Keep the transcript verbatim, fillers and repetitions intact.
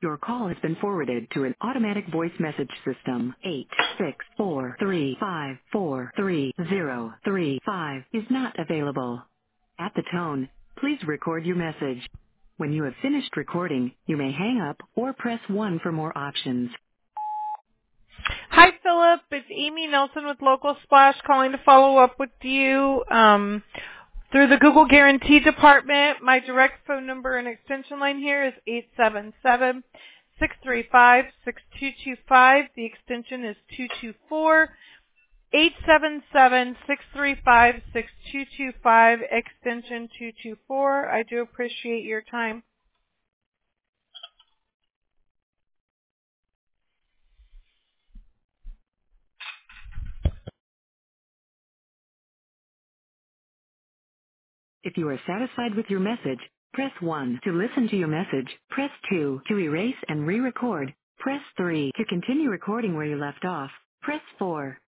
Your call has been forwarded to an automatic voice message system. Eight six four three five four three zero three five is not available. At the tone, please record your message. When you have finished recording, you may hang up or press one for more options. Hi, Philip. It's Amy Nelson with Local Splash calling to follow up with you um, through the Google Guarantee Department. My direct phone number and extension line here is eight seven seven, six three five, six two two five. The extension is two two four. eight seven seven, six three five, six two two five, extension two two four. I do appreciate your time. If you are satisfied with your message, press one. To listen to your message, press two. To erase and re-record, press three. To continue recording where you left off, press four.